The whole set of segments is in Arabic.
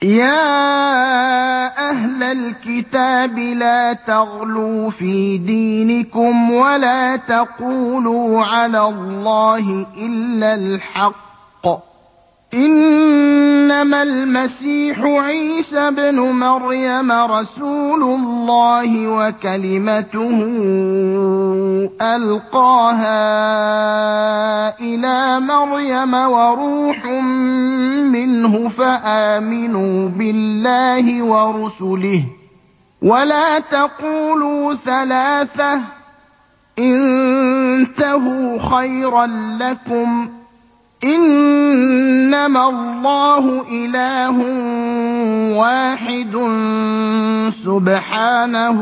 يَا أَهْلَ الْكِتَابِ لَا تَغْلُوا فِي دِينِكُمْ وَلَا تَقُولُوا عَلَى اللَّهِ إِلَّا الْحَقَّ ۚ إِنَّمَا الْمَسِيحُ عِيسَى ابْنُ مَرْيَمَ رَسُولُ اللَّهِ وَكَلِمَتُهُ أَلْقَاهَا إِلَىٰ مَرْيَمَ وَرُوحٌ مِّنْهُ ۖ فَآمِنُوا بِاللَّهِ وَرُسُلِهِ ۖ وَلَا تَقُولُوا ثَلَاثَةٌ ۚ انتهوا خَيْرًا لَّكُمْ ۚ إِنَّمَا اللَّهُ إِلَٰهٌ وَاحِدٌ ۖ سُبْحَانَهُ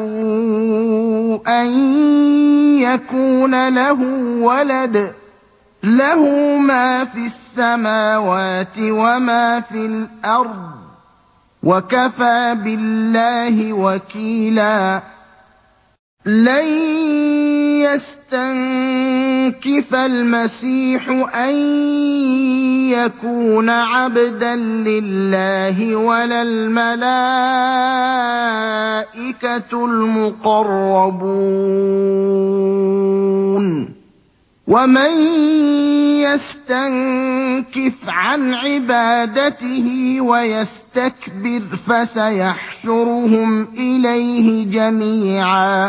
أَن يَكُونَ لَهُ وَلَدٌ ۘ لَّهُ مَا فِي السَّمَاوَاتِ وَمَا فِي الْأَرْضِ ۚ وَكَفَىٰ بِاللَّهِ وَكِيلًا. لَّن يَسْتَنكِفَ الْمَسِيحُ أَن يَكُونَ عَبْدًا لِّلَّهِ وَلَا الْمَلَائِكَةُ الْمُقَرَّبُونَ ۚ وَمَن يَسْتَنكِفْ عَنْ عِبَادَتِهِ وَيَسْتَكْبِرْ فَسَيَحْشُرُهُمْ إِلَيْهِ جَمِيعًا.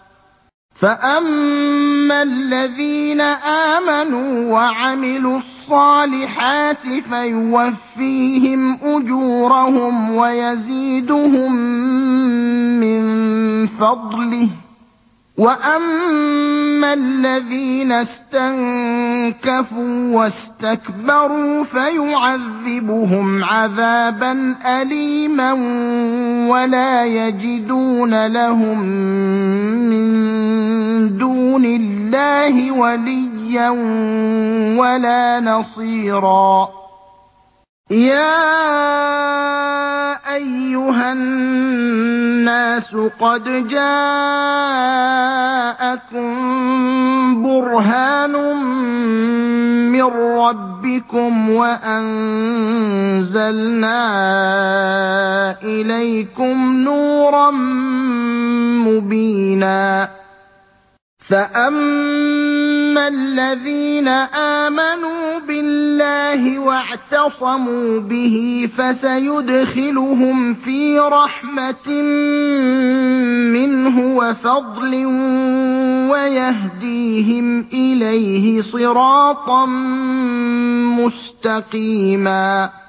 فَأَمَّا الَّذِينَ آمَنُوا وَعَمِلُوا الصَّالِحَاتِ فَيُوَفِّيهِمْ أُجُورَهُمْ وَيَزِيدُهُم مِّن فَضْلِهِ ۖ وَأَمَّا الَّذِينَ اسْتَنكَفُوا وَاسْتَكْبَرُوا فَيُعَذِّبُهُمْ عَذَابًا أَلِيمًا وَلَا يَجِدُونَ لَهُم مِّن دُونِ اللَّهِ وَلِيًّا وَلَا نَصِيرًا. يَا أَيُّهَا النَّاسُ قَدْ جَاءَكُم بُرْهَانٌ مِّن رَّبِّكُمْ وَأَنزَلْنَا إِلَيْكُمْ نُورًا مُّبِينًا. فَأَمَّا الَّذِينَ آمَنُوا بِاللَّهِ وَاعْتَصَمُوا بِهِ فَسَيُدْخِلُهُمْ فِي رَحْمَةٍ مِّنْهُ وَفَضْلٍ وَيَهْدِيهِمْ إِلَيْهِ صِرَاطًا مُّسْتَقِيمًا.